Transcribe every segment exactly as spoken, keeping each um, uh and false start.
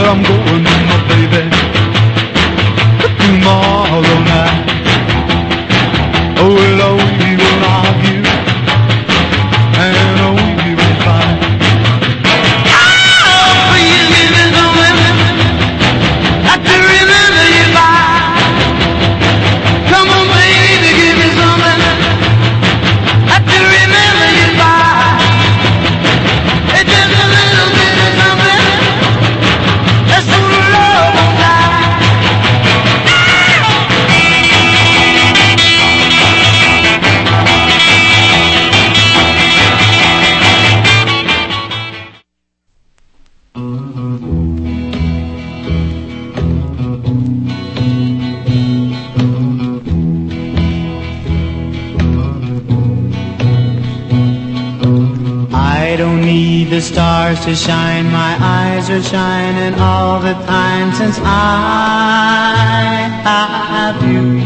I'm going, my baby, tomorrow night. Oh, well, oh, we will argue, and oh, we will fight. Oh, for you give me some women, got to remember you by. Come on, baby, give me something, got to remember you by. It's just a little bit of something, that's so love won't die. I don't need the stars to shine, my eyes are shining all the time since I have you.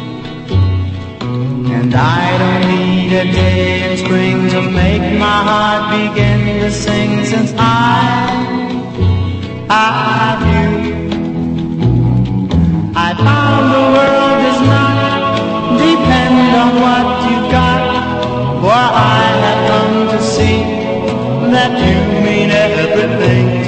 And I don't need a day in spring to make my heart begin to sing since I have you. I found the world does not depend on what you got, for I have come to see that you mean everything